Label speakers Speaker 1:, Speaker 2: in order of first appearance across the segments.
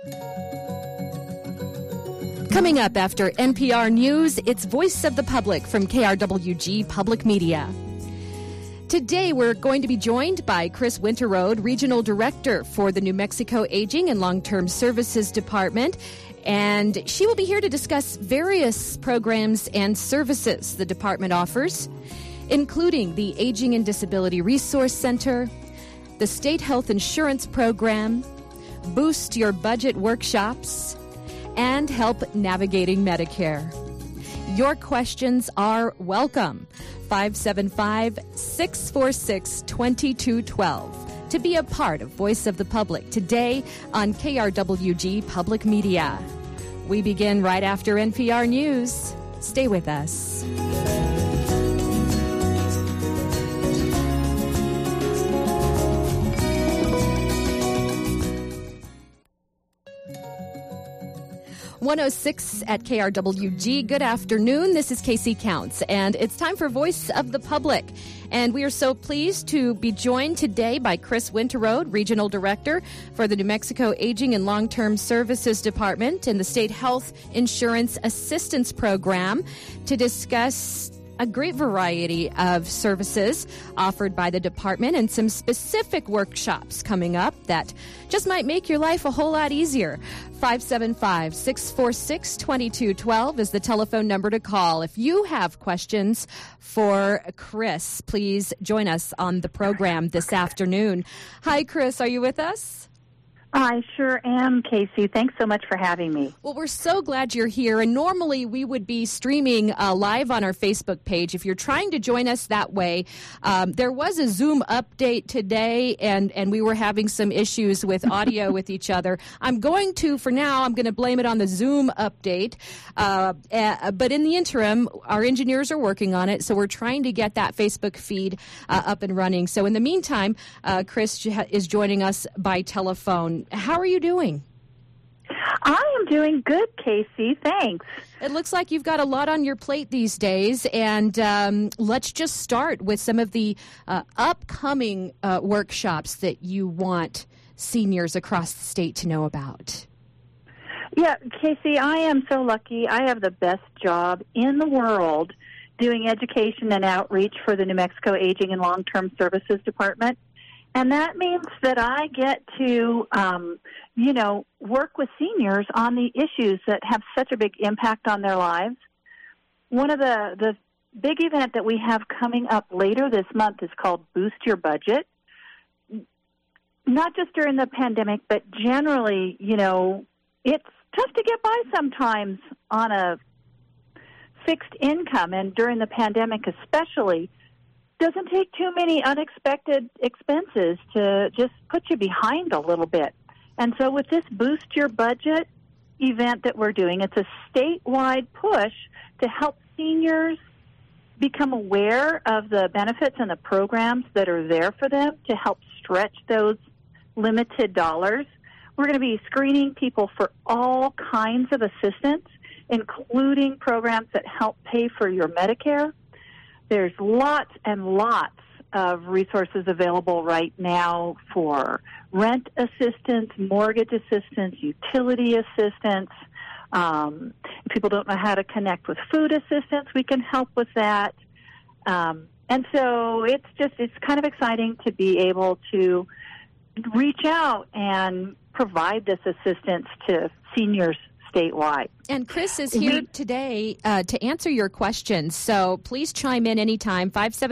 Speaker 1: Coming up after NPR News, it's Voice of the Public from KRWG Public Media. Today, we're going to be joined by Chris Winterrode, Regional Director for the New Mexico Aging and Long-Term Services Department. And she will be here to discuss various programs and services the department offers, including the Aging and Disability Resource Center, the State Health Insurance Program, Boost Your Budget workshops, and help navigating Medicare. Your questions are welcome. 575-646-2212 to be a part of Voice of the Public today on KRWG Public Media. We begin right after NPR News. Stay with us. .106 at KRWG. Good afternoon. This is Casey Counts, and it's time for Voice of the Public. And we are so pleased to be joined today by Chris Winterrode, Regional Director for the New Mexico Aging and Long-Term Services Department and the State Health Insurance Assistance Program, to discuss a great variety of services offered by the department and some specific workshops coming up that just might make your life a whole lot easier. 575-646-2212 is the telephone number to call. If you have questions for Chris, please join us on the program this afternoon. Hi, Chris. Are you with us?
Speaker 2: I sure am, Casey. Thanks so much for having me.
Speaker 1: Well, we're so glad you're here. And normally we would be streaming live on our Facebook page. If you're trying to join us that way, there was a Zoom update today, and we were having some issues with audio with each other. For now, I'm going to blame it on the Zoom update. But in the interim, our engineers are working on it, so we're trying to get that Facebook feed up and running. So in the meantime, Chris is joining us by telephone. How are you doing?
Speaker 2: I am doing good, Casey. Thanks.
Speaker 1: It looks like you've got a lot on your plate these days, and let's just start with some of the upcoming workshops that you want seniors across the state to know about.
Speaker 2: Yeah, Casey, I am so lucky. I have the best job in the world doing education and outreach for the New Mexico Aging and Long-Term Services Department. And that means that I get to, work with seniors on the issues that have such a big impact on their lives. One of the big event that we have coming up later this month is called Boost Your Budget. Not just during the pandemic, but generally, it's tough to get by sometimes on a fixed income, and during the pandemic especially. Doesn't take too many unexpected expenses to just put you behind a little bit. And so with this Boost Your Budget event that we're doing, it's a statewide push to help seniors become aware of the benefits and the programs that are there for them to help stretch those limited dollars. We're going to be screening people for all kinds of assistance, including programs that help pay for your Medicare. There's lots and lots of resources available right now for rent assistance, mortgage assistance, utility assistance. If people don't know how to connect with food assistance, we can help with that. And so it's kind of exciting to be able to reach out and provide this assistance to seniors statewide.
Speaker 1: And Chris is here today to answer your questions, so please chime in anytime,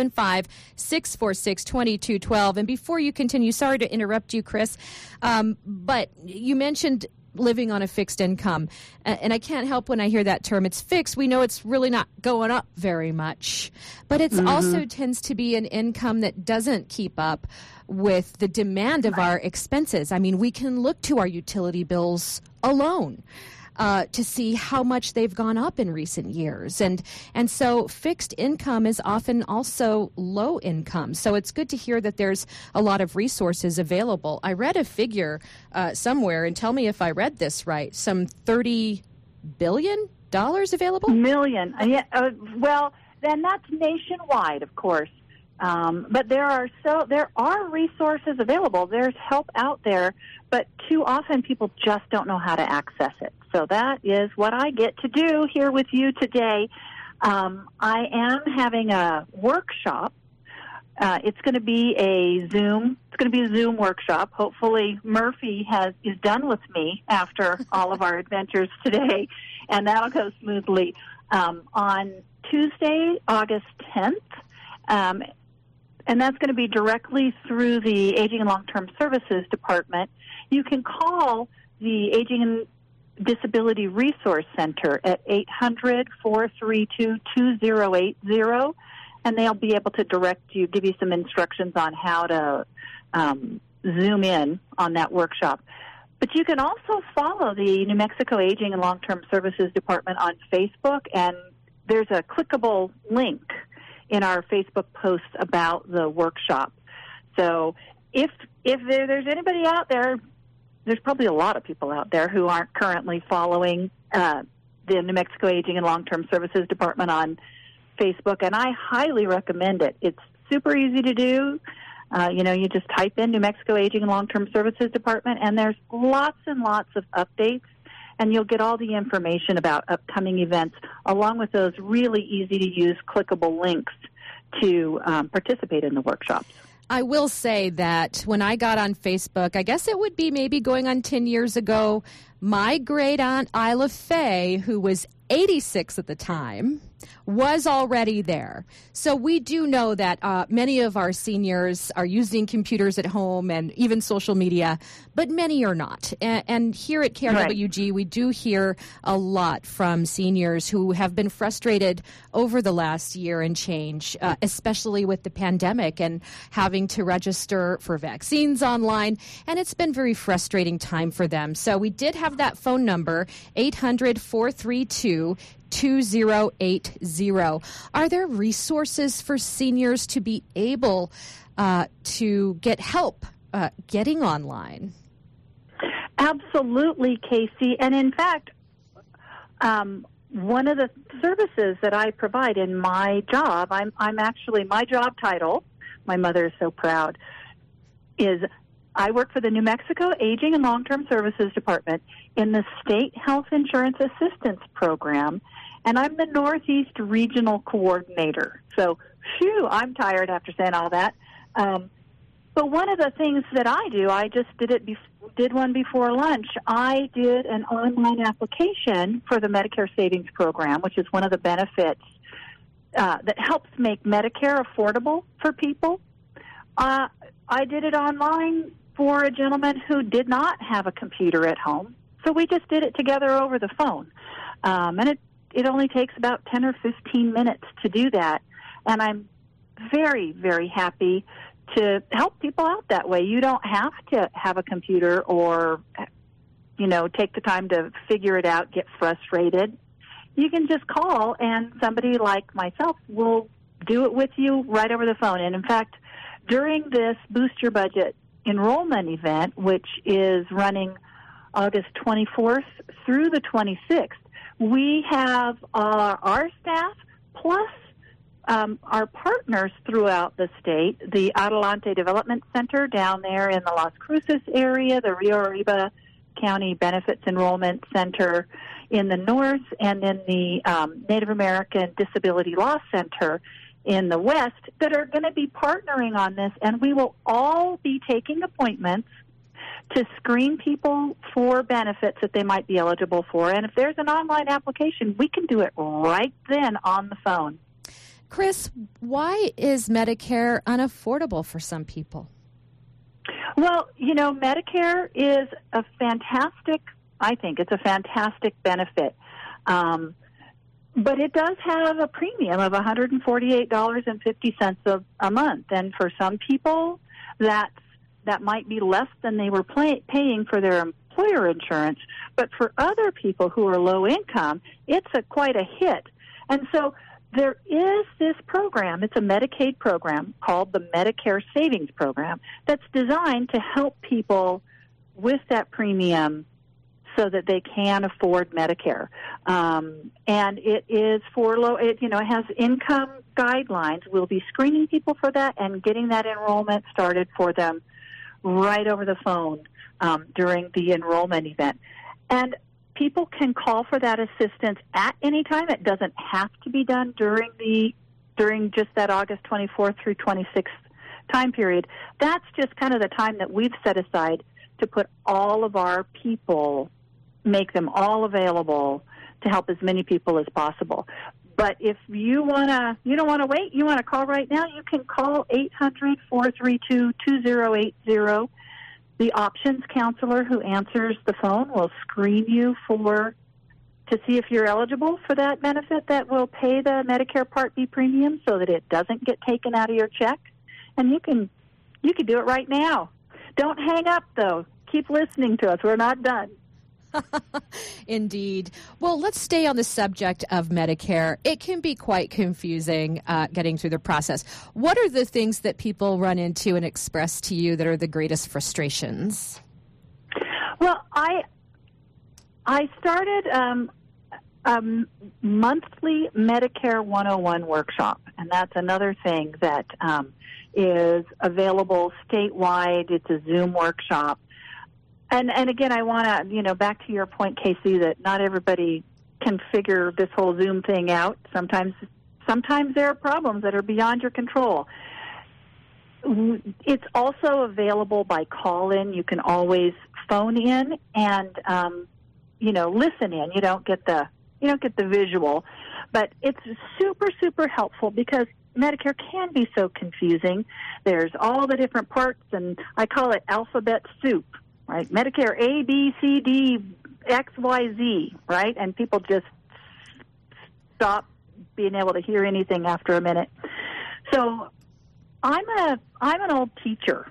Speaker 1: 575-646-2212. And before you continue, sorry to interrupt you, Chris, but you mentioned living on a fixed income, and I can't help when I hear that term. It's fixed. We know it's really not going up very much, but it also tends to be an income that doesn't keep up with the demand of our expenses. I mean, we can look to our utility bills alone to see how much they've gone up in recent years. And so fixed income is often also low income. So it's good to hear that there's a lot of resources available. I read a figure somewhere, and tell me if I read this right, some $30 billion available?
Speaker 2: Million. Yeah, well, then that's nationwide, of course. But there are resources available. There's help out there, but too often people just don't know how to access it. So that is what I get to do here with you today. I am having a workshop. It's going to be a Zoom workshop. Hopefully Murphy is done with me after all of our adventures today, and that'll go smoothly on Tuesday, August 10th. And that's going to be directly through the Aging and Long-Term Services Department. You can call the Aging and Disability Resource Center at 800-432-2080, and they'll be able to direct you, give you some instructions on how to Zoom in on that workshop. But you can also follow the New Mexico Aging and Long-Term Services Department on Facebook, and there's a clickable link in our Facebook posts about the workshop. So if there's anybody out there, there's probably a lot of people out there who aren't currently following the New Mexico Aging and Long-Term Services Department on Facebook, and I highly recommend it. It's super easy to do. You just type in New Mexico Aging and Long-Term Services Department, and there's lots and lots of updates, and you'll get all the information about upcoming events, along with those really easy-to-use clickable links to participate in the workshops.
Speaker 1: I will say that when I got on Facebook, I guess it would be maybe going on 10 years ago, my great-aunt Isla Faye, who was 86 at the time, was already there. So we do know that many of our seniors are using computers at home and even social media, but many are not. And here at KRWG, we do hear a lot from seniors who have been frustrated over the last year and change, especially with the pandemic and having to register for vaccines online. And it's been a very frustrating time for them. So we did have that phone number, 800-432-2080. Are there resources for seniors to be able to get help getting online?
Speaker 2: Absolutely, Casey. And in fact, one of the services that I provide in my job, I'm actually, my job title, my mother is so proud, is I work for the New Mexico Aging and Long-Term Services Department in the State Health Insurance Assistance Program, and I'm the Northeast Regional Coordinator. So, I'm tired after saying all that. But one of the things that I do, I just did one before lunch. I did an online application for the Medicare Savings Program, which is one of the benefits that helps make Medicare affordable for people. I did it online for a gentleman who did not have a computer at home. So we just did it together over the phone. And it only takes about 10 or 15 minutes to do that. And I'm very, very happy to help people out that way. You don't have to have a computer or, take the time to figure it out, get frustrated. You can just call, and somebody like myself will do it with you right over the phone. And in fact, during this Boost Your Budget enrollment event, which is running August 24th through the 26th, we have our staff plus our partners throughout the state, the Adelante Development Center down there in the Las Cruces area, the Rio Arriba County Benefits Enrollment Center in the north, and then the Native American Disability Law Center in the west, that are going to be partnering on this, and we will all be taking appointments to screen people for benefits that they might be eligible for. And if there's an online application, we can do it right then on the phone.
Speaker 1: Chris, why is Medicare unaffordable for some people?
Speaker 2: Well, Medicare is a fantastic benefit. But it does have a premium of $148.50 a month. And for some people, that might be less than they were paying for their employer insurance. But for other people who are low income, it's quite a hit. And so there is this program, it's a Medicaid program called the Medicare Savings Program, that's designed to help people with that premium so that they can afford Medicare. And it is for low, it has income guidelines. We'll be screening people for that and getting that enrollment started for them right over the phone during the enrollment event. And people can call for that assistance at any time. It doesn't have to be done during just that August 24th through 26th time period. That's just kind of the time that we've set aside to put all of our people, make them all available to help as many people as possible. But if you don't want to wait, you want to call right now, you can call 800-432-2080. The options counselor who answers the phone will screen you to see if you're eligible for that benefit that will pay the Medicare Part B premium so that it doesn't get taken out of your check. And you can do it right now. Don't hang up, though. Keep listening to us. We're not done.
Speaker 1: Indeed. Well, let's stay on the subject of Medicare. It can be quite confusing getting through the process. What are the things that people run into and express to you that are the greatest frustrations?
Speaker 2: Well, I started a monthly Medicare 101 workshop, and that's another thing that is available statewide. It's a Zoom workshop. And again, I want to, back to your point, Casey, that not everybody can figure this whole Zoom thing out. Sometimes there are problems that are beyond your control. It's also available by call-in. You can always phone in and, listen in. You don't get the visual, but it's super, super helpful because Medicare can be so confusing. There's all the different parts, and I call it alphabet soup. Right, Medicare A, B, C, D, X, Y, Z, right? And people just stop being able to hear anything after a minute. So I'm an old teacher.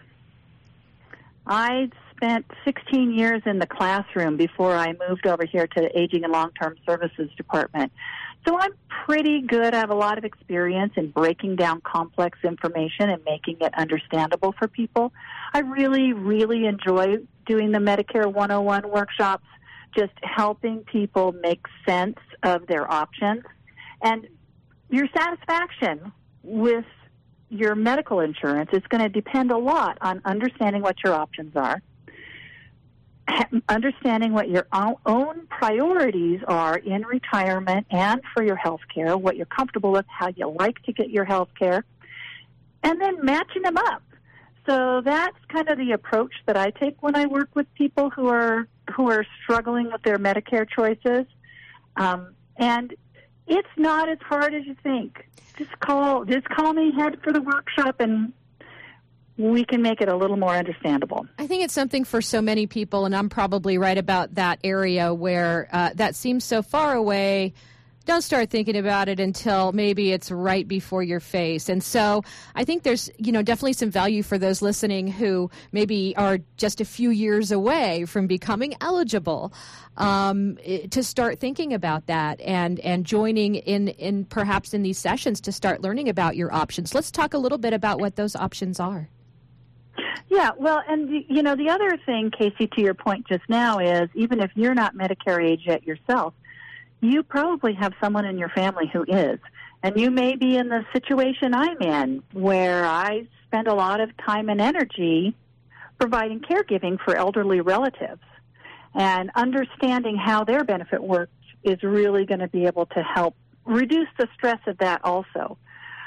Speaker 2: I spent 16 years in the classroom before I moved over here to the Aging and Long-Term Services Department. So I'm pretty good. I have a lot of experience in breaking down complex information and making it understandable for people. I really, really enjoy doing the Medicare 101 workshops, just helping people make sense of their options. And your satisfaction with your medical insurance is going to depend a lot on understanding what your options are, understanding what your own priorities are in retirement and for your health care, what you're comfortable with, how you like to get your health care, and then matching them up. So that's kind of the approach that I take when I work with people who are struggling with their Medicare choices. And it's not as hard as you think. Just call me, head for the workshop, and we can make it a little more understandable.
Speaker 1: I think it's something for so many people, and I'm probably right about that area where that seems so far away. Don't start thinking about it until maybe it's right before your face. And so I think there's, definitely some value for those listening who maybe are just a few years away from becoming eligible to start thinking about that and joining in perhaps in these sessions to start learning about your options. Let's talk a little bit about what those options are.
Speaker 2: Yeah, well, and, the other thing, Casey, to your point just now is even if you're not Medicare age yet yourself, you probably have someone in your family who is. And you may be in the situation I'm in, where I spend a lot of time and energy providing caregiving for elderly relatives. And understanding how their benefit works is really going to be able to help reduce the stress of that also.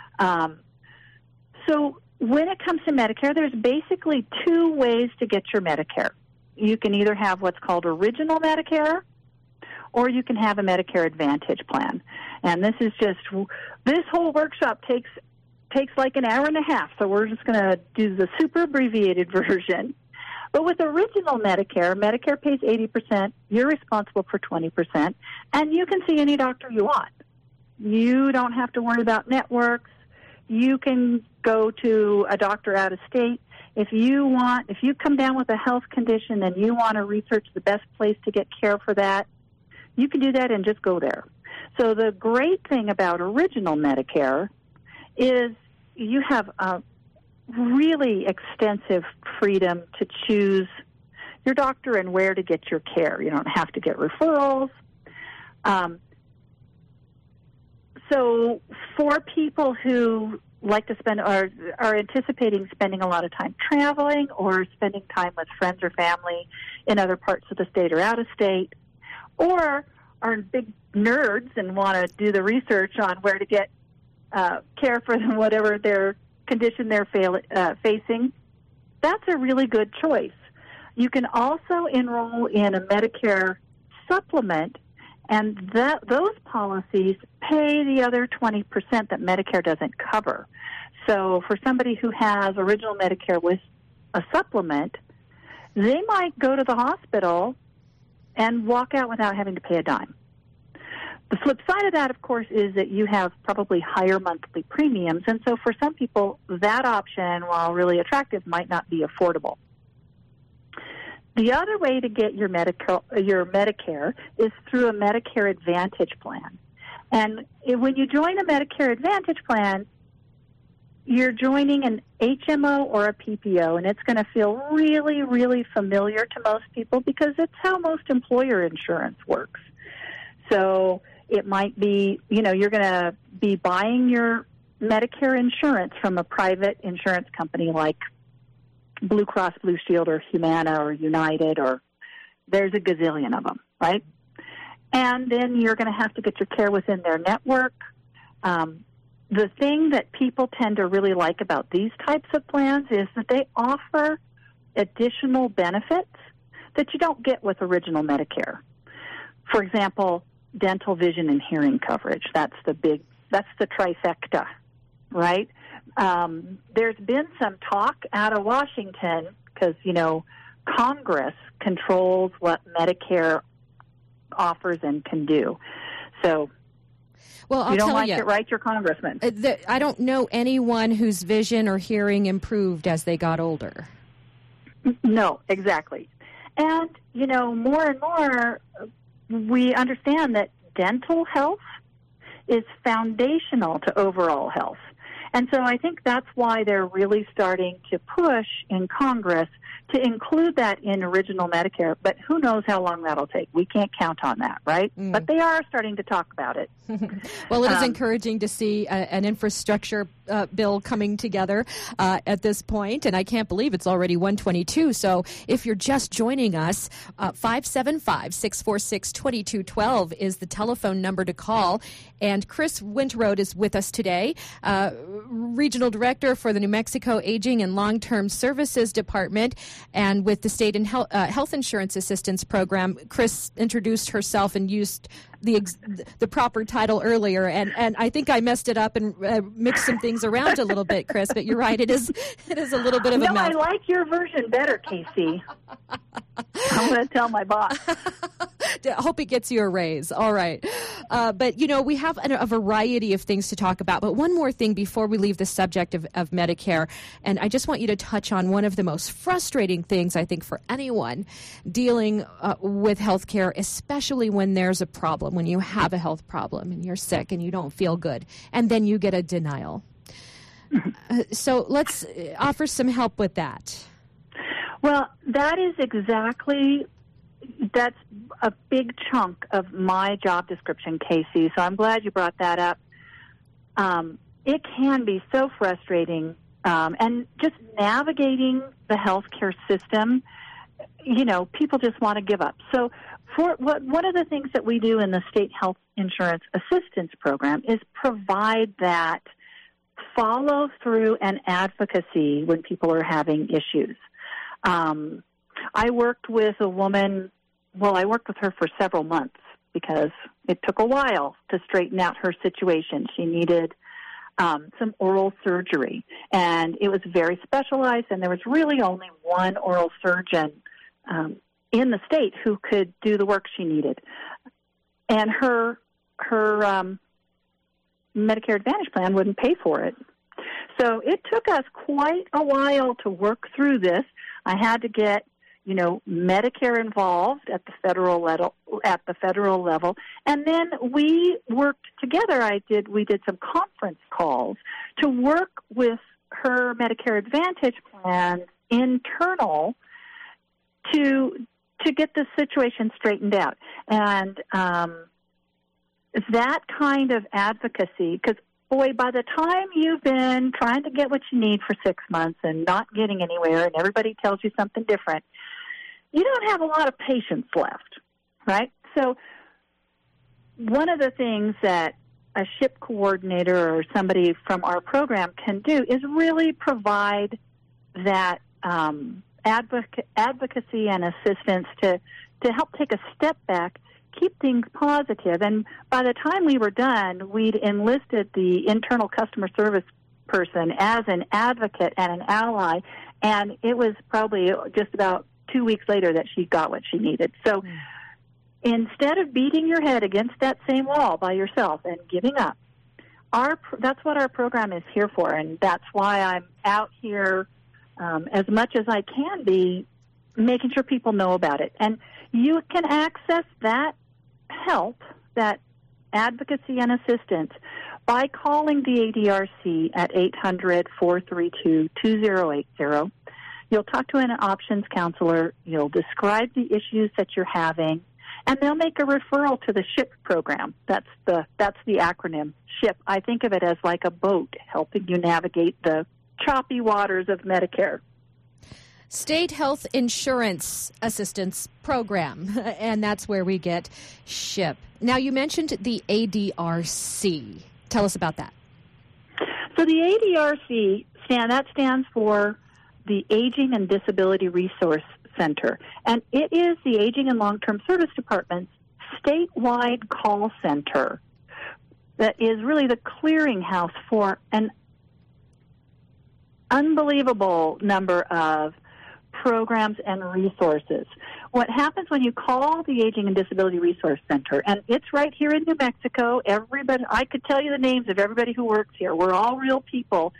Speaker 2: So when it comes to Medicare, there's basically two ways to get your Medicare. You can either have what's called Original Medicare, or you can have a Medicare Advantage plan. And this whole workshop takes like an hour and a half, so we're just going to do the super abbreviated version. But with Original Medicare, Medicare pays 80%, you're responsible for 20%, and you can see any doctor you want. You don't have to worry about networks. You can go to a doctor out of state. If you come down with a health condition and you want to research the best place to get care for that, you can do that and just go there. So the great thing about Original Medicare is you have a really extensive freedom to choose your doctor and where to get your care. You don't have to get referrals. So for people who like to spend are anticipating spending a lot of time traveling or spending time with friends or family in other parts of the state or out of state, or are big nerds and want to do the research on where to get care for them, whatever their condition they're facing, that's a really good choice. You can also enroll in a Medicare supplement, and those policies pay the other 20% that Medicare doesn't cover. So for somebody who has original Medicare with a supplement, they might go to the hospital and walk out without having to pay a dime. The flip side of that, of course, is that you have probably higher monthly premiums, and so for some people, that option, while really attractive, might not be affordable. The other way to get your Medicare is through a Medicare Advantage plan. And when you join a Medicare Advantage plan, you're joining an HMO or a PPO, and it's going to feel really, really familiar to most people because it's how most employer insurance works. So it might be, you're going to be buying your Medicare insurance from a private insurance company like Blue Cross Blue Shield or Humana or United, or there's a gazillion of them, right? And then you're going to have to get your care within their network. The thing that people tend to really like about these types of plans is that they offer additional benefits that you don't get with original Medicare. For example, dental, vision, and hearing coverage. That's the trifecta, right? There's been some talk out of Washington because, Congress controls what Medicare offers and can do. So,
Speaker 1: well, I'll
Speaker 2: you don't
Speaker 1: tell
Speaker 2: like
Speaker 1: you,
Speaker 2: it, write your congressman.
Speaker 1: I don't know anyone whose vision or hearing improved as they got older.
Speaker 2: No, exactly. And, more and more, we understand that dental health is foundational to overall health. And so I think that's why they're really starting to push in Congress to include that in original Medicare. But who knows how long that'll take? We can't count on that, right? But they are starting to talk about it.
Speaker 1: Well, it is encouraging to see an infrastructure bill coming together at this point, and I can't believe it's already 1:22. So if you're just joining us, 575-646-2212 is the telephone number to call. And Chris Winterode is with us today, Regional Director for the New Mexico Aging and Long-Term Services Department, and with the State and Health Insurance Assistance Program. Chris introduced herself and used the proper title earlier, and I think I messed it up and mixed some things around a little bit, Chris. But you're right; it is a little bit of a mouthful.
Speaker 2: I like your version better, Casey. I'm going to tell my boss.
Speaker 1: I hope he gets you a raise. All right. But, we have a variety of things to talk about. But one more thing before we leave the subject of Medicare, and I just want you to touch on one of the most frustrating things, I think, for anyone dealing with health care, especially when there's a problem, when you have a health problem and you're sick and you don't feel good, and then you get a denial. So let's offer some help with that.
Speaker 2: Well, that's a big chunk of my job description, Casey, so I'm glad you brought that up. It can be so frustrating, and just navigating the healthcare system, people just want to give up. So one of the things that we do in the State Health Insurance Assistance Program is provide that follow through and advocacy when people are having issues. I worked with a woman, I worked with her for several months because it took a while to straighten out her situation. She needed some oral surgery, and it was very specialized, and there was really only one oral surgeon in the state who could do the work she needed. And her Medicare Advantage plan wouldn't pay for it. So it took us quite a while to work through this. I had to get, Medicare involved at the federal level, and then we worked together. We did some conference calls to work with her Medicare Advantage plan internal to get this situation straightened out. And that kind of advocacy, because, boy, by the time you've been trying to get what you need for 6 months and not getting anywhere and everybody tells you something different, you don't have a lot of patience left, right? So one of the things that a SHIP coordinator or somebody from our program can do is really provide that advocacy and assistance to help take a step back, keep things positive. And by the time we were done, we'd enlisted the internal customer service person as an advocate and an ally, and it was probably just about 2 weeks later that she got what she needed. So instead of beating your head against that same wall by yourself and giving up, that's what our program is here for, and that's why I'm out here as much as I can be, making sure people know about it. And you can access that help, that advocacy and assistance, by calling the ADRC at 800-432-2080. You'll talk to an options counselor. You'll describe the issues that you're having, and they'll make a referral to the SHIP program. That's the acronym, SHIP. I think of it as like a boat helping you navigate the choppy waters of Medicare.
Speaker 1: State Health Insurance Assistance Program, and that's where we get SHIP. Now, you mentioned the ADRC. Tell us about that.
Speaker 2: So the ADRC stands for the Aging and Disability Resource Center, and it is the Aging and Long-Term Service Department's statewide call center that is really the clearinghouse for an unbelievable number of programs and resources. What happens when you call the Aging and Disability Resource Center, and it's right here in New Mexico, everybody, I could tell you the names of everybody who works here. We're all real people.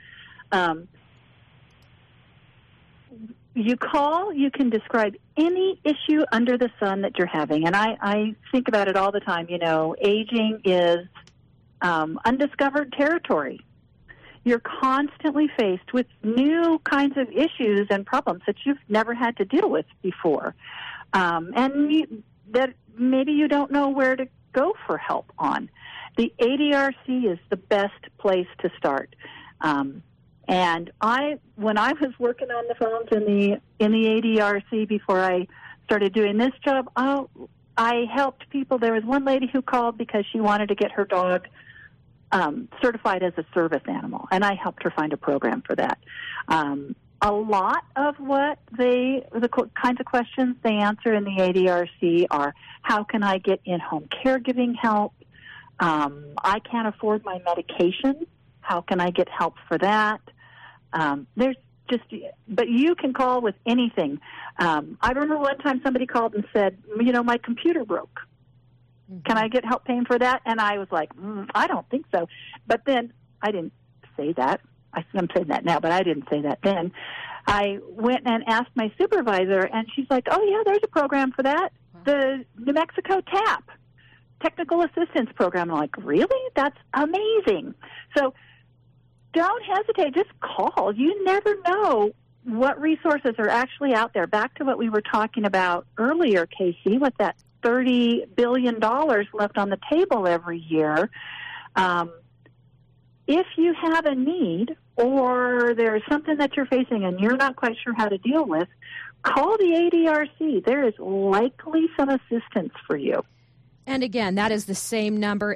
Speaker 2: You call, you can describe any issue under the sun that you're having, and I think about it all the time. Aging is undiscovered territory. You're constantly faced with new kinds of issues and problems that you've never had to deal with before. That maybe you don't know where to go for help on. The ADRC is the best place to start. And when I was working on the phones in the ADRC before I started doing this job, I helped people. There was one lady who called because she wanted to get her dog certified as a service animal, and I helped her find a program for that. A lot of the kinds of questions they answer in the ADRC are, how can I get in-home caregiving help? I can't afford my medication. How can I get help for that? But you can call with anything. I remember one time somebody called and said, my computer broke. Can I get help paying for that? And I was like, I don't think so. But then I didn't say that. I'm saying that now, but I didn't say that then. I went and asked my supervisor, and she's like, oh, yeah, there's a program for that. Wow. The New Mexico TAP, Technical Assistance Program. I'm like, really? That's amazing. So don't hesitate. Just call. You never know what resources are actually out there. Back to what we were talking about earlier, Casey, with that $30 billion left on the table every year. If you have a need or there's something that you're facing and you're not quite sure how to deal with, call the ADRC. There is likely some assistance for you.
Speaker 1: And again, that is the same number,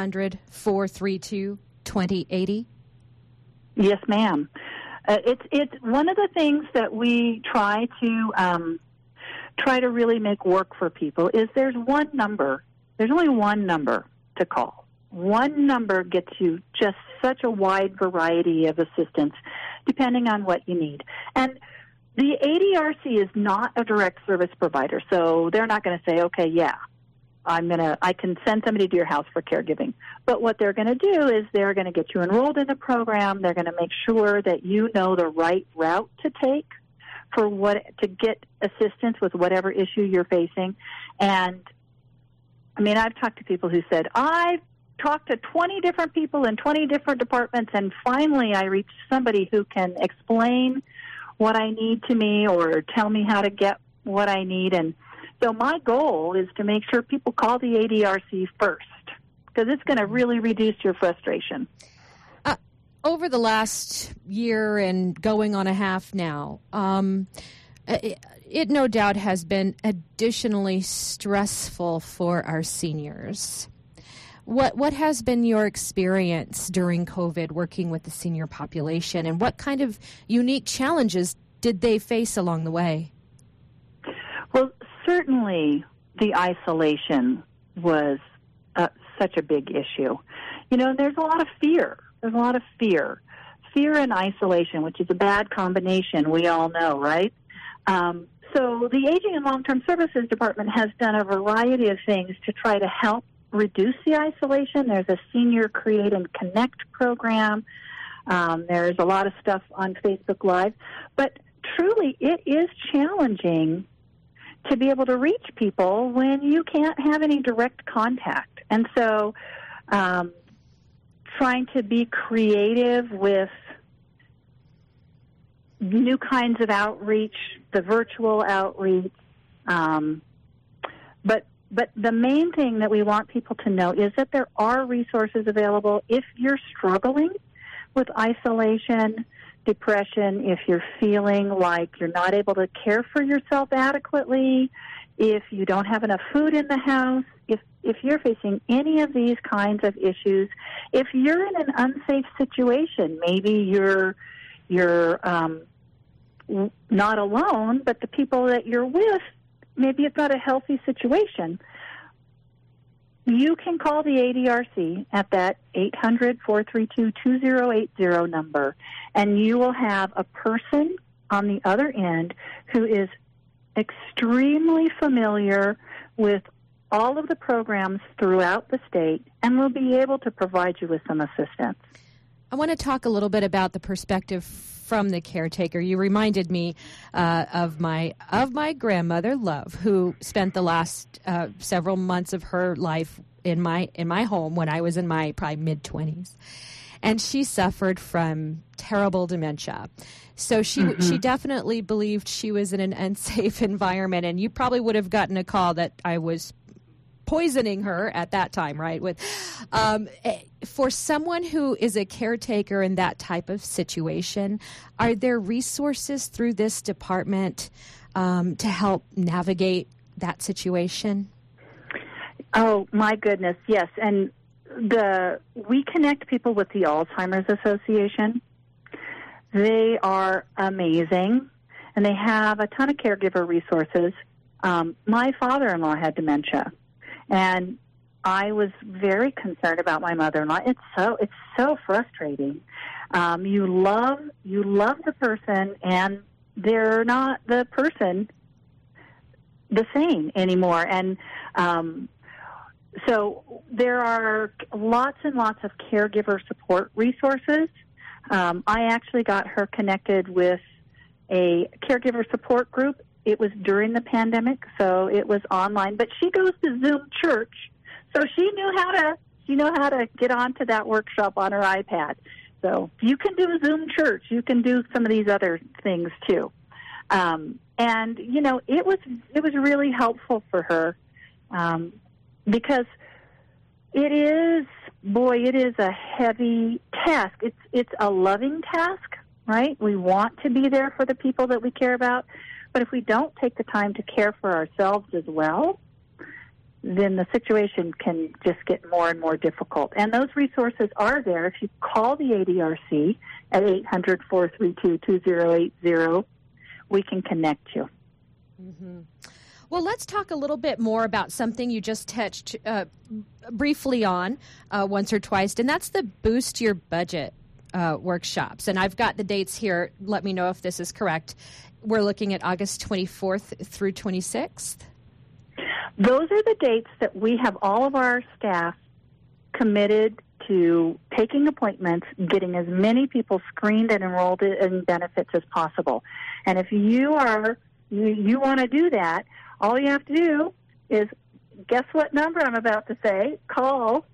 Speaker 1: 800-432-2080.
Speaker 2: Yes, ma'am. It's one of the things that we try to really make work for people is there's one number. There's only one number to call. One number gets you just such a wide variety of assistance depending on what you need. And the ADRC is not a direct service provider, so they're not going to say, okay, yeah, I can send somebody to your house for caregiving. But what they're going to do is they're going to get you enrolled in the program. They're going to make sure that you know the right route to take to get assistance with whatever issue you're facing. And I've talked to people who said, I've talked to 20 different people in 20 different departments, and finally I reached somebody who can explain what I need to me or tell me how to get what I need. And so my goal is to make sure people call the ADRC first, because it's going to really reduce your frustration.
Speaker 1: Over the last year and going on a half now, it no doubt has been additionally stressful for our seniors. What has been your experience during COVID working with the senior population, and what kind of unique challenges did they face along the way?
Speaker 2: Well, certainly the isolation was such a big issue. You know, there's a lot of fear. There's a lot of fear. Fear and isolation, which is a bad combination, we all know, right? So the Aging and Long-Term Services Department has done a variety of things to try to help reduce the isolation. There's a Senior Create and Connect program. There's a lot of stuff on Facebook Live. But truly, it is challenging to be able to reach people when you can't have any direct contact. And so trying to be creative with new kinds of outreach, the virtual outreach. But the main thing that we want people to know is that there are resources available if you're struggling with isolation, depression, if you're feeling like you're not able to care for yourself adequately, if you don't have enough food in the house, if you're facing any of these kinds of issues, if you're in an unsafe situation, maybe you're not alone, but the people that you're with, maybe it's not a healthy situation, you can call the ADRC at that 800-432-2080 number, and you will have a person on the other end who is extremely familiar with all of the programs throughout the state and will be able to provide you with some assistance.
Speaker 1: I want to talk a little bit about the perspective from the caretaker. You reminded me of my grandmother, Love, who spent the last several months of her life in my home when I was in my probably mid-20s. And she suffered from terrible dementia. So she definitely believed she was in an unsafe environment, and you probably would have gotten a call that I was poisoning her at that time, right? For someone who is a caretaker in that type of situation, are there resources through this department to help navigate that situation?
Speaker 2: Oh, my goodness, yes. And we connect people with the Alzheimer's Association. They are amazing, and they have a ton of caregiver resources. My father-in-law had dementia, and I was very concerned about my mother-in-law. It's so frustrating. You love the person, and they're not the person the same anymore. And so there are lots and lots of caregiver support resources. I actually got her connected with a caregiver support group. It was during the pandemic, so it was online. But she goes to Zoom Church, so she knew how to get onto that workshop on her iPad. So you can do Zoom Church. You can do some of these other things too. And you know, it was really helpful for her because it is a heavy task. It's a loving task, right? We want to be there for the people that we care about. But if we don't take the time to care for ourselves as well, then the situation can just get more and more difficult. And those resources are there. If you call the ADRC at 800-432-2080, we can connect you.
Speaker 1: Mm-hmm. Well, let's talk a little bit more about something you just touched briefly on once or twice, and that's the Boost Your Budget workshops. And I've got the dates here. Let me know if this is correct. We're looking at August 24th through 26th.
Speaker 2: Those are the dates that we have all of our staff committed to taking appointments, getting as many people screened and enrolled in benefits as possible. And if you want to do that, all you have to do is, guess what number I'm about to say? Call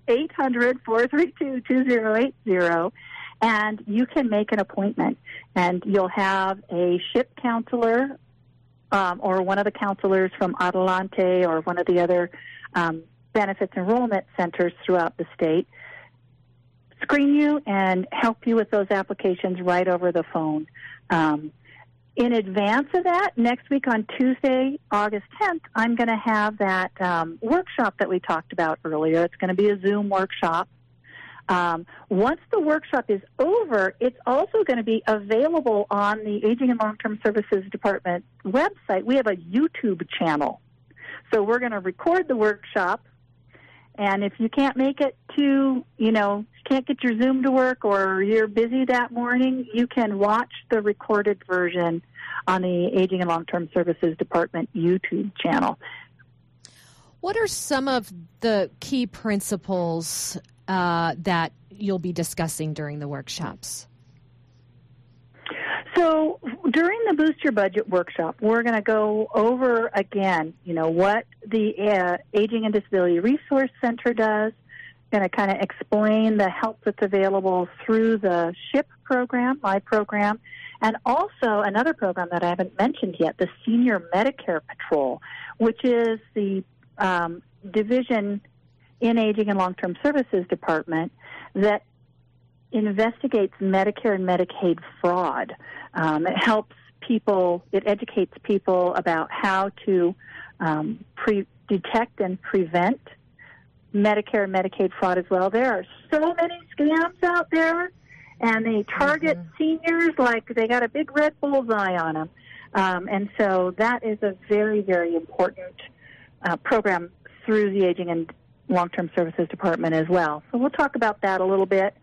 Speaker 2: 800-432-2080. And you can make an appointment, and you'll have a SHIP counselor or one of the counselors from Adelante or one of the other benefits enrollment centers throughout the state screen you and help you with those applications right over the phone. In advance of that, next week on Tuesday, August 10th, I'm going to have that workshop that we talked about earlier. It's going to be a Zoom workshop. Once the workshop is over, it's also going to be available on the Aging and Long-Term Services Department website. We have a YouTube channel. So we're going to record the workshop, and if you can't make it to, can't get your Zoom to work or you're busy that morning, you can watch the recorded version on the Aging and Long-Term Services Department YouTube channel.
Speaker 1: What are some of the key principles that you'll be discussing during the workshops?
Speaker 2: So during the Boost Your Budget workshop, we're going to go over again, what the Aging and Disability Resource Center does. Going to kind of explain the help that's available through the SHIP program, my program, and also another program that I haven't mentioned yet, the Senior Medicare Patrol, which is the division in Aging and Long-Term Services Department that investigates Medicare and Medicaid fraud. It helps people, it educates people about how to detect and prevent Medicare and Medicaid fraud as well. There are so many scams out there, and they target seniors like they got a big red bullseye on them. And so that is a very, very important program through the Aging and Long-Term Services Department as well. So we'll talk about that a little bit.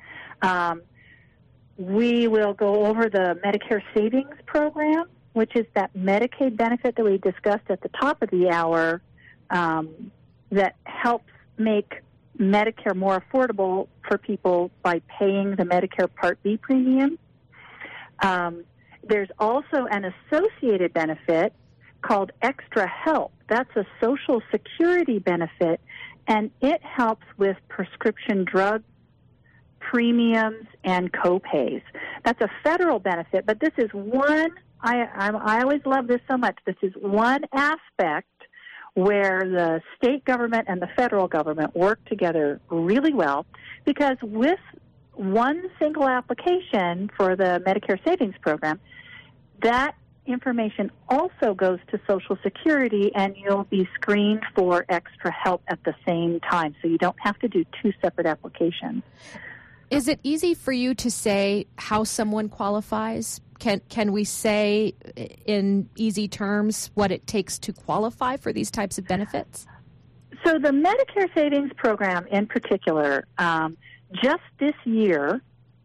Speaker 2: We will go over the Medicare Savings Program, which is that Medicaid benefit that we discussed at the top of the hour that helps make Medicare more affordable for people by paying the Medicare Part B premium. There's also an associated benefit called Extra Help. That's a Social Security benefit, and it helps with prescription drug premiums and co-pays. That's a federal benefit, but this is one, I always love this so much, this is one aspect where the state government and the federal government work together really well, because with one single application for the Medicare Savings Program, that information also goes to Social Security, and you'll be screened for Extra Help at the same time, so you don't have to do two separate applications.
Speaker 1: Is it easy for you to say how someone qualifies? Can we say in easy terms what it takes to qualify for these types of benefits?
Speaker 2: So the Medicare Savings Program in particular, just this year,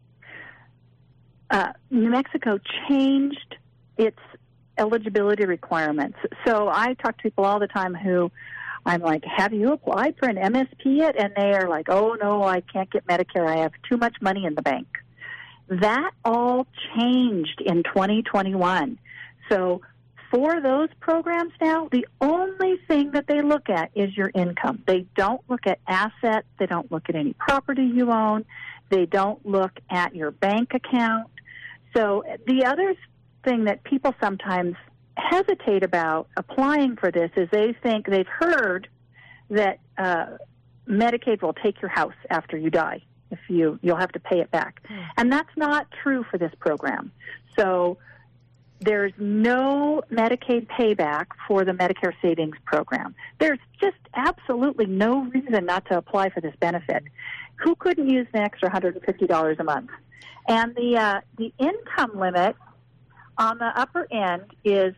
Speaker 2: New Mexico changed its eligibility requirements. So I talk to people all the time who I'm like, have you applied for an MSP yet? And they are like, oh, no, I can't get Medicare. I have too much money in the bank. That all changed in 2021. So for those programs now, the only thing that they look at is your income. They don't look at assets. They don't look at any property you own. They don't look at your bank account. So the other thing that people sometimes hesitate about applying for this is they think they've heard that Medicaid will take your house after you die. If you'll have to pay it back. And that's not true for this program. So there's no Medicaid payback for the Medicare Savings Program. There's just absolutely no reason not to apply for this benefit. Who couldn't use the extra $150 a month? And the income limit on the upper end is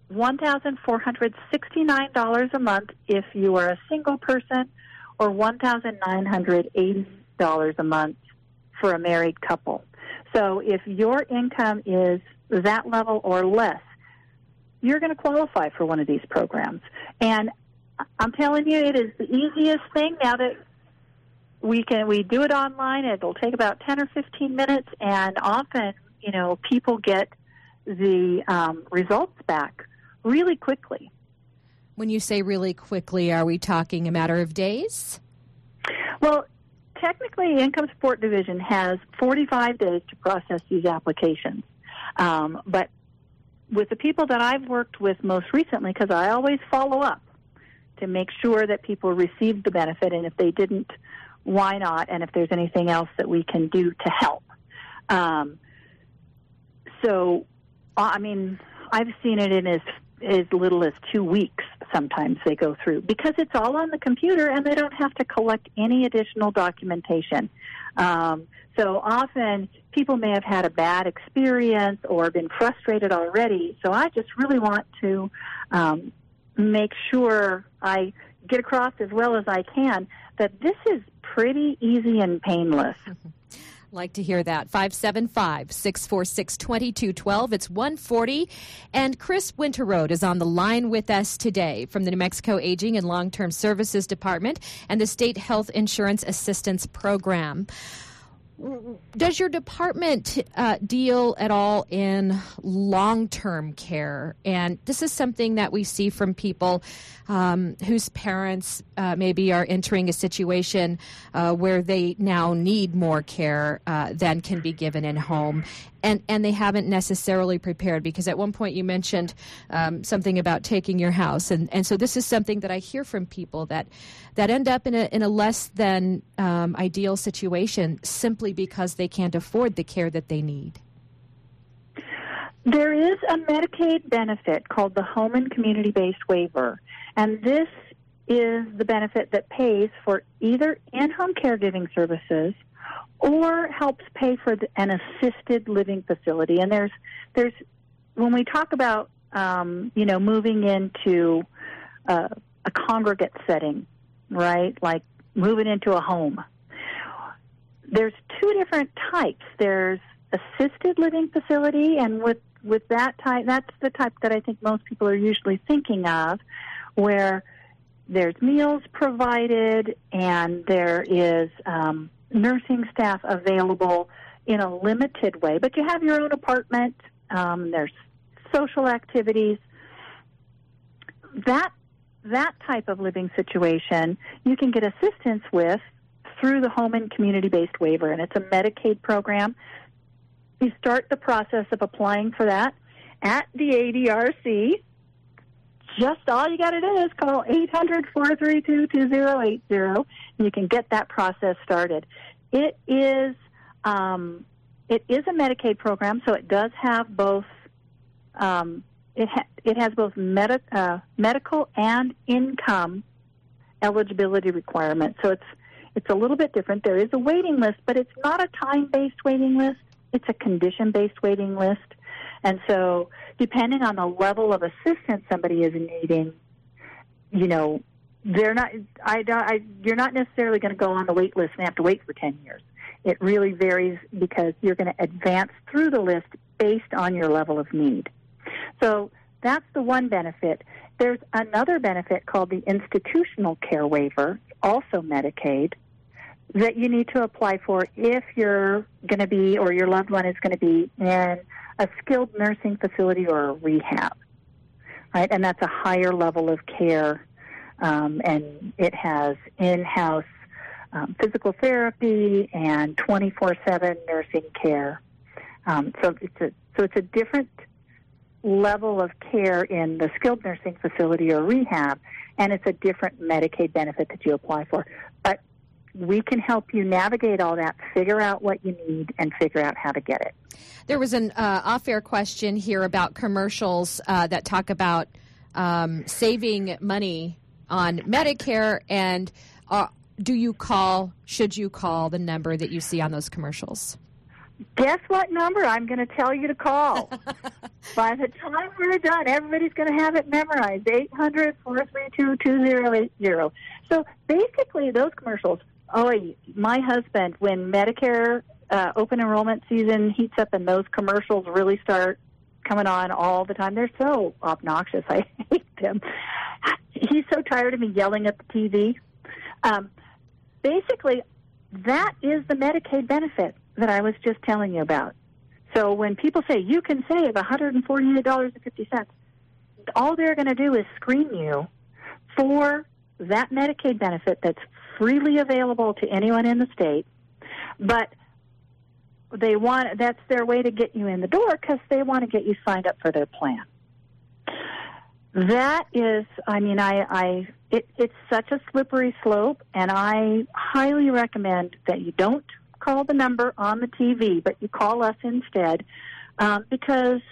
Speaker 2: $1,469 a month if you are a single person, or $1,980 a month for a married couple. So if your income is that level or less, you're going to qualify for one of these programs. And I'm telling you, it is the easiest thing now that we do it online. It'll take about 10 or 15 minutes, and often, people get the results back really quickly.
Speaker 1: When you say really quickly, are we talking a matter of days?
Speaker 2: Well, technically, Income Support Division has 45 days to process these applications. But with the people that I've worked with most recently, because I always follow up to make sure that people received the benefit, and if they didn't, why not, and if there's anything else that we can do to help. So, I mean, I've seen it in as little as 2 weeks sometimes they go through, because it's all on the computer and they don't have to collect any additional documentation. So often people may have had a bad experience or been frustrated already, so I just really want to make sure I get across as well as I can that this is pretty easy and painless.
Speaker 1: Like to hear that. 575-646-2212. It's 1:40. And Chris Winterrode is on the line with us today from the New Mexico Aging and Long-Term Services Department and the State Health Insurance Assistance Program. Does your department deal at all in long-term care? And this is something that we see from people whose parents maybe are entering a situation where they now need more care than can be given in home. And they haven't necessarily prepared, because at one point you mentioned something about taking your house. And so this is something that I hear from people that end up in a less than ideal situation simply because they can't afford the care that they need.
Speaker 2: There is a Medicaid benefit called the Home and Community-Based Waiver, and this is the benefit that pays for either in-home caregiving services or helps pay for an assisted living facility. And there's when we talk about moving into a congregate setting, right, like moving into a home, there's two different types. There's assisted living facility, and with that type, that's the type that I think most people are usually thinking of, where there's meals provided and there is nursing staff available in a limited way, but you have your own apartment, there's social activities. That type of living situation you can get assistance with through the Home and Community-Based Waiver, and it's a Medicaid program. You start the process of applying for that at the ADRC. Just all you got to do is call 800-432-2080, and you can get that process started. It is a Medicaid program, so it does have both. It has both medical and income eligibility requirements. So it's a little bit different. There is a waiting list, but it's not a time-based waiting list. It's a condition-based waiting list. And so depending on the level of assistance somebody is needing, you're not necessarily going to go on the wait list and have to wait for 10 years. It really varies because you're going to advance through the list based on your level of need. So that's the one benefit. There's another benefit called the Institutional Care Waiver, also Medicaid, that you need to apply for if you're going to be, or your loved one is going to be, in a skilled nursing facility or a rehab, right? And that's a higher level of care, and it has in-house physical therapy and 24/7 nursing care. So it's a different level of care in the skilled nursing facility or rehab, and it's a different Medicaid benefit that you apply for. But we can help you navigate all that, figure out what you need, and figure out how to get it.
Speaker 1: There was an off-air question here about commercials that talk about saving money on Medicare, and should you call the number that you see on those commercials?
Speaker 2: Guess what number I'm going to tell you to call. By the time we're done, everybody's going to have it memorized, 800-432-2080. So basically those commercials, my husband, when Medicare open enrollment season heats up and those commercials really start coming on all the time, they're so obnoxious. I hate them. He's so tired of me yelling at the TV. Basically, that is the Medicaid benefit that I was just telling you about. So when people say you can save $148.50, all they're going to do is screen you for that Medicaid benefit that's freely available to anyone in the state. But that's their way to get you in the door because they want to get you signed up for their plan. That is, it's such a slippery slope, and I highly recommend that you don't call the number on the TV, but you call us instead, because,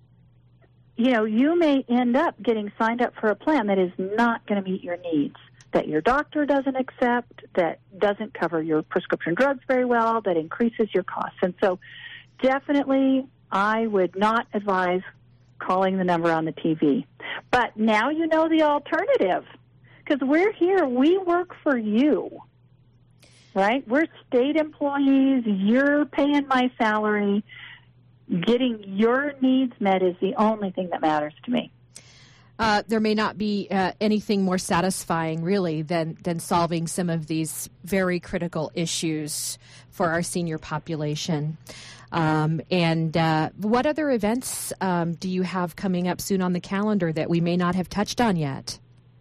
Speaker 2: you may end up getting signed up for a plan that is not going to meet your needs, that your doctor doesn't accept, that doesn't cover your prescription drugs very well, that increases your costs. And so definitely I would not advise calling the number on the TV. But now you know the alternative, because we're here. We work for you, right? We're state employees. You're paying my salary. Getting your needs met is the only thing that matters to me.
Speaker 1: There may not be anything more satisfying, really, than solving some of these very critical issues for our senior population. And what other events do you have coming up soon on the calendar that we may not have touched on yet?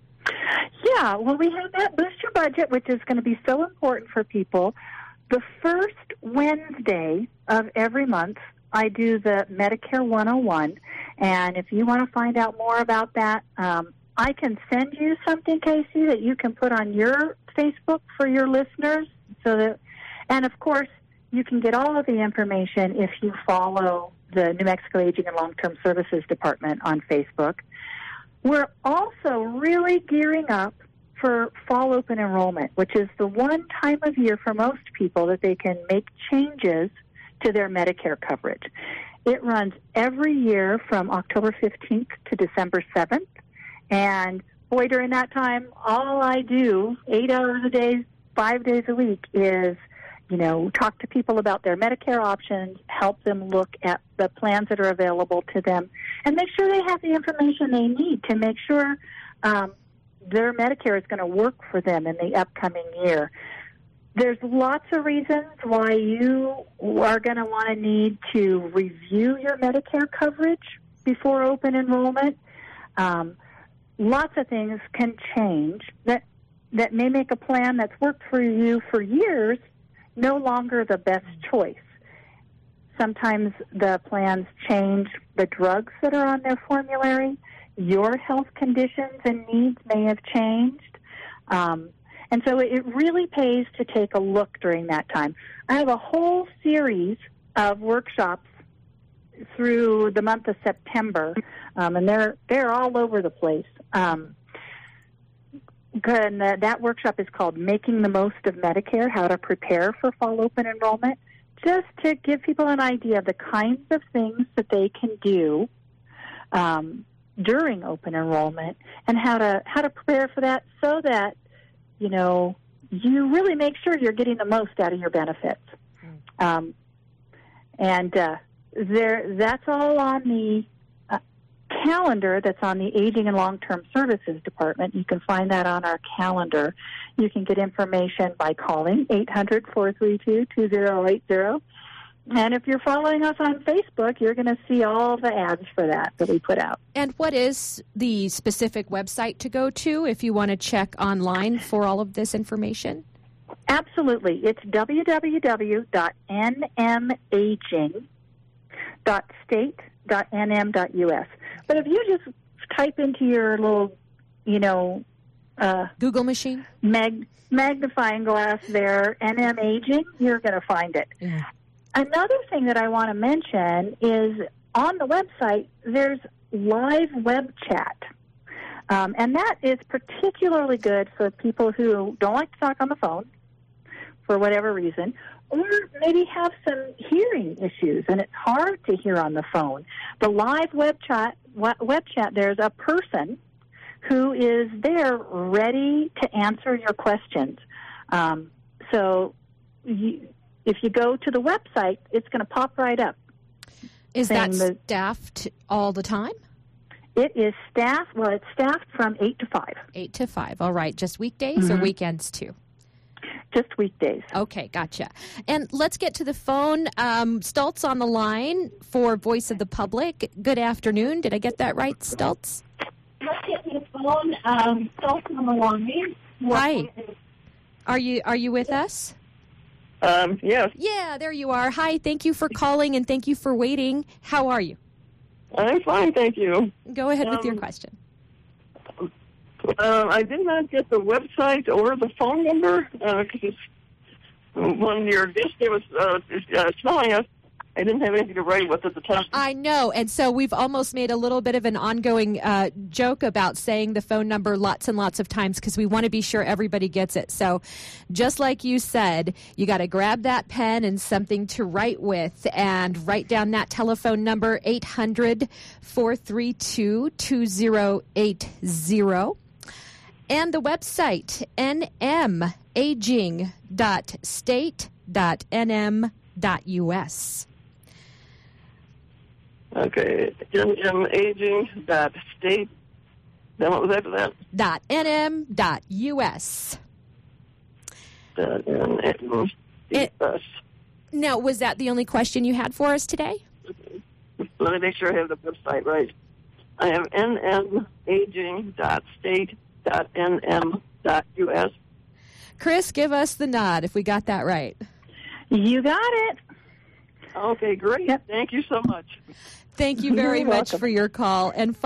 Speaker 2: Yeah, well, we have that Boost Your Budget, which is going to be so important for people. The first Wednesday of every month, I do the Medicare 101, and if you want to find out more about that, I can send you something, Casey, that you can put on your Facebook for your listeners. And of course, you can get all of the information if you follow the New Mexico Aging and Long-Term Services Department on Facebook. We're also really gearing up for fall open enrollment, which is the one time of year for most people that they can make changes to their Medicare coverage. It runs every year from October 15th to December 7th. And boy, during that time, all I do, 8 hours a day, 5 days a week, is, talk to people about their Medicare options, help them look at the plans that are available to them, and make sure they have the information they need to make sure their Medicare is going to work for them in the upcoming year. There's lots of reasons why you are going to want to need to review your Medicare coverage before open enrollment. Lots of things can change that may make a plan that's worked for you for years no longer the best choice. Sometimes the plans change the drugs that are on their formulary. Your health conditions and needs may have changed. And so it really pays to take a look during that time. I have a whole series of workshops through the month of September, and they're all over the place. And that workshop is called Making the Most of Medicare, How to Prepare for Fall Open Enrollment, just to give people an idea of the kinds of things that they can do during open enrollment and how to prepare for that so that you really make sure you're getting the most out of your benefits. That's all on the calendar that's on the Aging and Long-Term Services Department. You can find that on our calendar. You can get information by calling 800-432-2080. And if you're following us on Facebook, you're going to see all the ads for that we put out.
Speaker 1: And what is the specific website to go to if you want to check online for all of this information?
Speaker 2: Absolutely. It's www.nmaging.state.nm.us. But if you just type into your little,
Speaker 1: Google machine?
Speaker 2: Magnifying glass there, NM Aging, you're going to find it.
Speaker 1: Yeah.
Speaker 2: Another thing that I want to mention is on the website, there's live web chat. And that is particularly good for people who don't like to talk on the phone for whatever reason, or maybe have some hearing issues and it's hard to hear on the phone. The live web chat, there's a person who is there ready to answer your questions. If you go to the website, it's going to pop right up.
Speaker 1: Is that staffed all the time?
Speaker 2: It is staffed. Well, it's staffed from 8 to 5.
Speaker 1: 8 to 5. All right. Just weekdays or weekends too?
Speaker 2: Just weekdays.
Speaker 1: Okay, gotcha. And let's get to the phone. Stultz on the line for Voice of the Public. Good afternoon. Did I get that right, Stultz?
Speaker 3: Let's get to the phone. Stultz on the line.
Speaker 1: Hi. Are you with us?
Speaker 4: Yes,
Speaker 1: Yeah, there you are. Hi, thank you for calling and thank you for waiting. How are you?
Speaker 4: I'm fine, thank you.
Speaker 1: Go ahead with your question.
Speaker 4: I did not get the website or the phone number because when your guest was telling us, I didn't have anything to write with at the time.
Speaker 1: I know, and so we've almost made a little bit of an ongoing joke about saying the phone number lots and lots of times because we want to be sure everybody gets it. So just like you said, you got to grab that pen and something to write with and write down that telephone number, 800-432-2080. And the website, nmaging.state.nm.us.
Speaker 4: Okay, nmaging.state. Then what was after that?
Speaker 1: .nm.us.
Speaker 4: .nm.us.
Speaker 1: Now, was that the only question you had for us today?
Speaker 4: Let me make sure I have the website right. I have nmaging.state.nm.us.
Speaker 1: Chris, give us the nod if we got that right.
Speaker 2: You got it.
Speaker 4: Okay, great.
Speaker 2: Yep.
Speaker 4: Thank you so much.
Speaker 1: Thank you very
Speaker 2: You're
Speaker 1: much
Speaker 2: welcome.
Speaker 1: for your call. And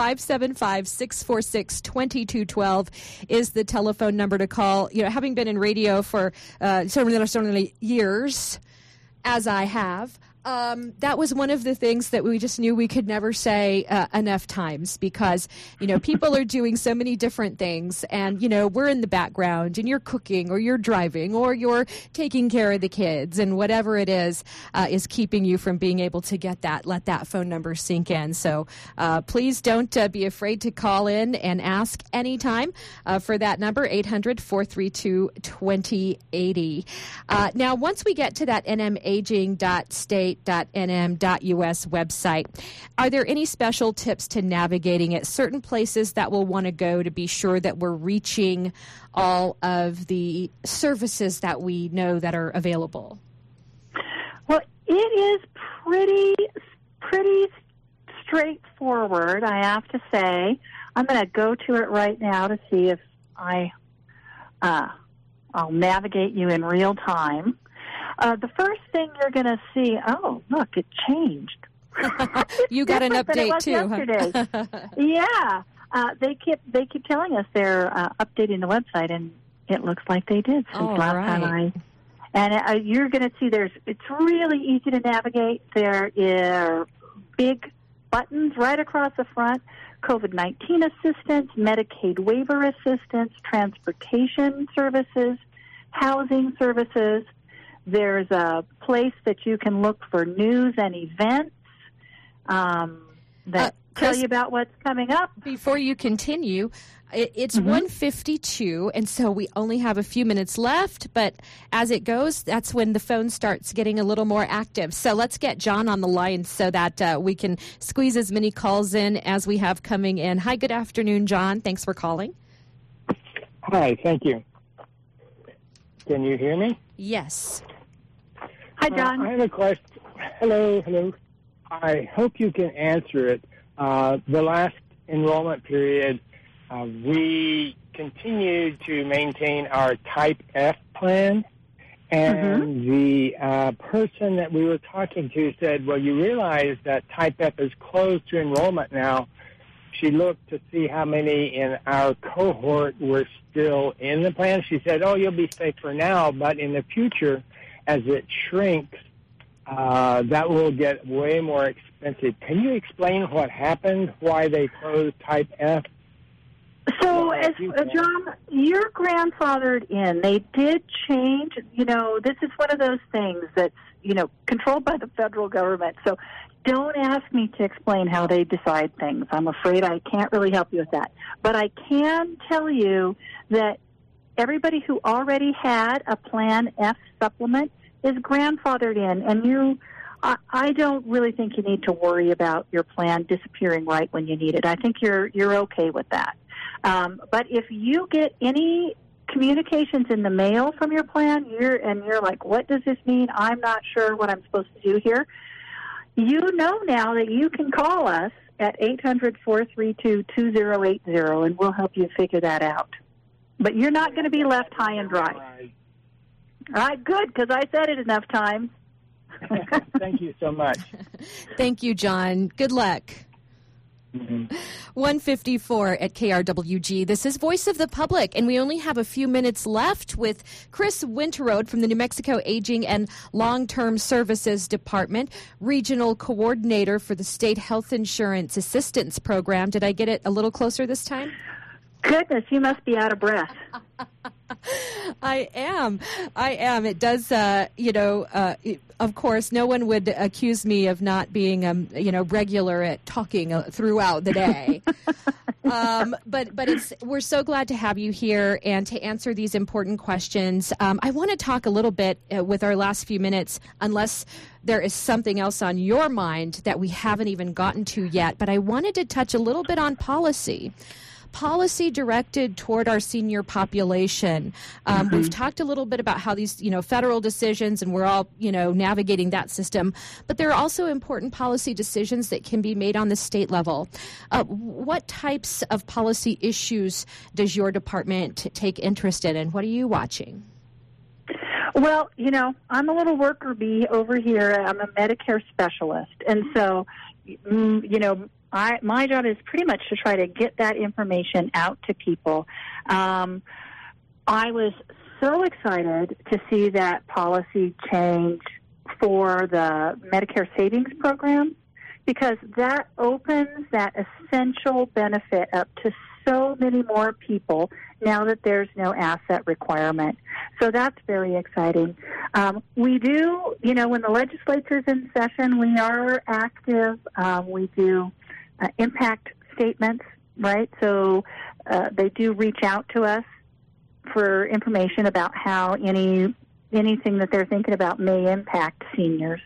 Speaker 1: 575-646-2212 is the telephone number to call. You know, having been in radio for certainly years, as I have, that was one of the things that we just knew we could never say enough times because, you know, people are doing so many different things and, you know, we're in the background and you're cooking or you're driving or you're taking care of the kids and whatever it is keeping you from being able to get that, let that phone number sink in. So please don't be afraid to call in and ask anytime for that number, 800-432-2080. Now, once we get to that nmaging.state.nm.us website, are there any special tips to navigating it? Certain places that we'll want to go to be sure that we're reaching all of the services that we know that are available?
Speaker 2: Well, it is pretty straightforward, I have to say. I'm going to go to it right now to see if I'll navigate you in real time. The first thing you're going to see, oh, look, it changed.
Speaker 1: You got an update too,
Speaker 2: yesterday.
Speaker 1: huh?
Speaker 2: Yeah. They keep telling us they're updating the website, and it looks like they did since last time And you're going to see it's really easy to navigate. There are big buttons right across the front: COVID-19 assistance, Medicaid waiver assistance, transportation services, housing services. There's a place that you can look for news and events that tell you about what's coming up.
Speaker 1: Before you continue, it's 1:52, and so we only have a few minutes left, but as it goes, that's when the phone starts getting a little more active. So let's get John on the line so that we can squeeze as many calls in as we have coming in. Hi, good afternoon, John. Thanks for calling.
Speaker 5: Hi, thank you. Can you hear me?
Speaker 1: Yes.
Speaker 2: Hi, John.
Speaker 5: I have a question. Hello. I hope you can answer it. The last enrollment period, we continued to maintain our Type F plan, and the person that we were talking to said, well, you realize that Type F is closed to enrollment now. She looked to see how many in our cohort were still in the plan. She said, oh, you'll be safe for now, but in the future, as it shrinks, that will get way more expensive. Can you explain what happened, why they closed Type F?
Speaker 2: So, John, you're grandfathered in. They did change. You know, this is one of those things that's, you know, controlled by the federal government. So don't ask me to explain how they decide things. I'm afraid I can't really help you with that. But I can tell you that everybody who already had a Plan F supplement is grandfathered in, and I don't really think you need to worry about your plan disappearing right when you need it. I think you're okay with that. But if you get any communications in the mail from your plan, you're like, what does this mean? I'm not sure what I'm supposed to do here. You know now that you can call us at 800-432-2080, and we'll help you figure that out. But you're not going to be left high and dry. Good, because I said it enough times.
Speaker 5: Thank you so much.
Speaker 1: Thank you, John. Good luck. 154 at KRWG. This is Voice of the Public, and we only have a few minutes left with Chris Winterrode from the New Mexico Aging and Long-Term Services Department, Regional Coordinator for the State Health Insurance Assistance Program. Did I get it a little closer this time?
Speaker 2: Goodness, you must be out of breath.
Speaker 1: I am. It does, of course, no one would accuse me of not being, regular at talking throughout the day. But we're so glad to have you here and to answer these important questions. I want to talk a little bit with our last few minutes, unless there is something else on your mind that we haven't even gotten to yet. But I wanted to touch a little bit on policy. Policy directed toward our senior population. We've talked a little bit about how these, federal decisions, and we're all, navigating that system. But there are also important policy decisions that can be made on the state level. What types of policy issues does your department take interest in, and what are you watching?
Speaker 2: Well, I'm a little worker bee over here. I'm a Medicare specialist. And so, my job is pretty much to try to get that information out to people. I was so excited to see that policy change for the Medicare Savings Program, because that opens that essential benefit up to so many more people now that there's no asset requirement. So that's very exciting. We do, when the legislature's in session, we are active. We do impact statements, right? So they do reach out to us for information about how anything that they're thinking about may impact seniors.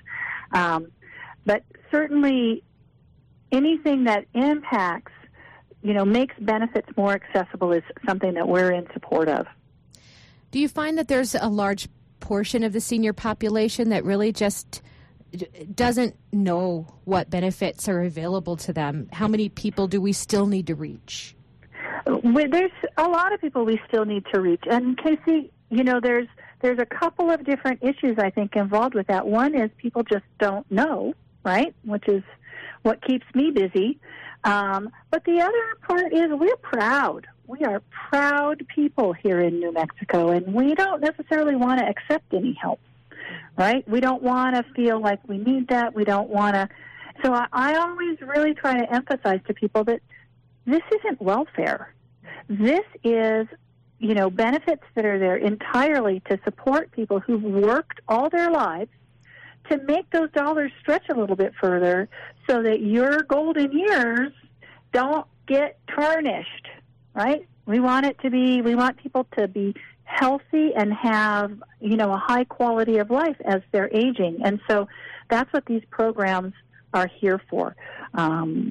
Speaker 2: But certainly anything that impacts, makes benefits more accessible is something that we're in support of.
Speaker 1: Do you find that there's a large portion of the senior population that really just doesn't know what benefits are available to them? How many people do we still need to reach?
Speaker 2: There's a lot of people we still need to reach. And Casey, there's a couple of different issues, I think, involved with that. One is people just don't know, right, which is what keeps me busy. But the other part is we're proud. We are proud people here in New Mexico, and we don't necessarily want to accept any help, right? We don't want to feel like we need that. We don't want to. So I always really try to emphasize to people that this isn't welfare. This is, benefits that are there entirely to support people who've worked all their lives to make those dollars stretch a little bit further so that your golden years don't get tarnished, right? We want people to be healthy and have, a high quality of life as they're aging. And so that's what these programs are here for. And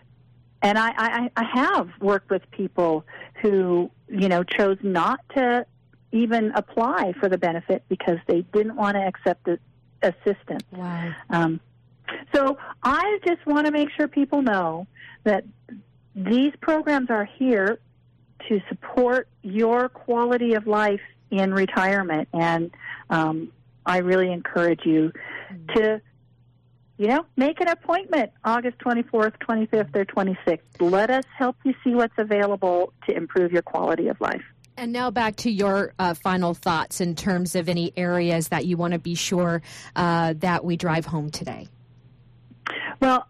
Speaker 2: I have worked with people who, chose not to even apply for the benefit because they didn't want to accept the assistance.
Speaker 1: Wow.
Speaker 2: So I just want to make sure people know that these programs are here to support your quality of life in retirement. And I really encourage you to, make an appointment August 24th, 25th, or 26th. Let us help you see what's available to improve your quality of life.
Speaker 1: And now back to your final thoughts in terms of any areas that you want to be sure that we drive home today.
Speaker 2: Well,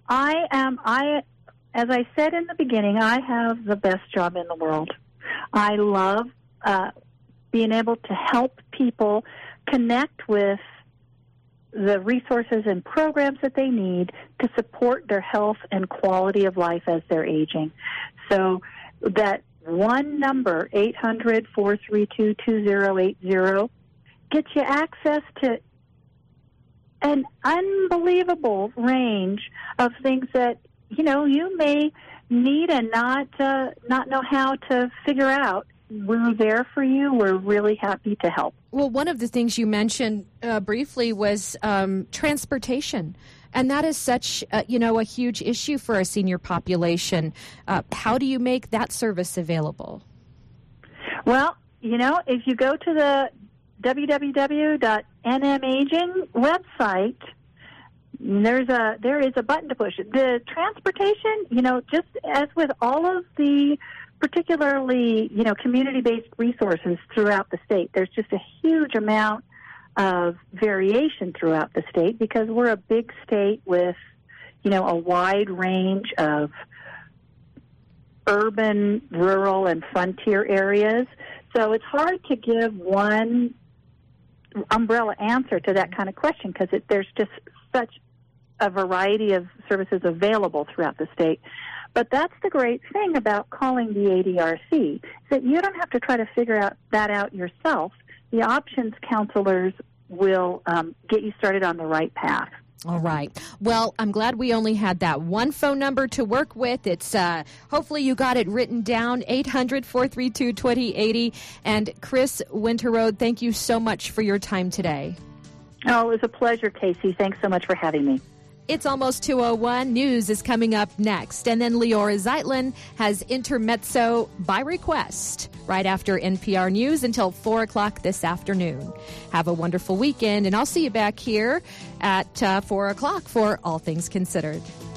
Speaker 2: as I said in the beginning, I have the best job in the world. I love being able to help people connect with the resources and programs that they need to support their health and quality of life as they're aging. So that one number, 800-432-2080, gets you access to an unbelievable range of things that, you may need and not know how to figure out. We're there for you. We're really happy to help.
Speaker 1: Well, one of the things you mentioned briefly was transportation. And that is such, a huge issue for our senior population. How do you make that service available?
Speaker 2: Well, if you go to www.nmaging website, there is a button to push. The transportation, just as with all of the particularly, community-based resources throughout the state, there's just a huge amount of variation throughout the state because we're a big state with, a wide range of urban, rural, and frontier areas. So it's hard to give one umbrella answer to that kind of question because there's just such a variety of services available throughout the state. But that's the great thing about calling the ADRC, is that you don't have to try to figure that out yourself. The options counselors will get you started on the right path.
Speaker 1: All right. Well, I'm glad we only had that one phone number to work with. It's hopefully you got it written down, 800-432-2080. And Chris Winterrode, thank you so much for your time today.
Speaker 2: Oh, it was a pleasure, Casey. Thanks so much for having me.
Speaker 1: It's almost 2:01. News is coming up next. And then Leora Zeitlin has Intermezzo by request right after NPR News until 4 o'clock this afternoon. Have a wonderful weekend, and I'll see you back here at 4 o'clock for All Things Considered.